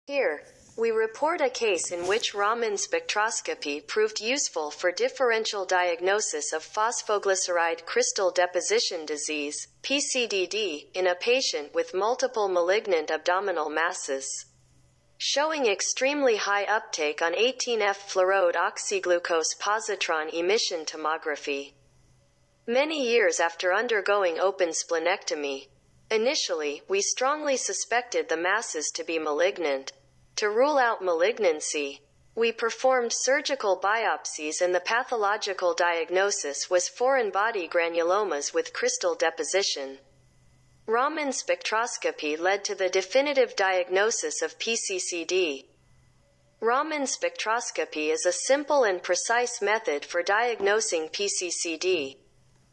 Here, we report a case in which Raman spectroscopy proved useful for differential diagnosis of phosphoglyceride crystal deposition disease, PCDD, in a patient with multiple malignant abdominal masses, showing extremely high uptake on 18F fluoride oxyglucose positron emission tomography. Many years after undergoing open splenectomy, initially, we strongly suspected the masses to be malignant. To rule out malignancy, we performed surgical biopsies and the pathological diagnosis was foreign body granulomas with crystal deposition. Raman spectroscopy led to the definitive diagnosis of PCCD. Raman spectroscopy is a simple and precise method for diagnosing PCCD.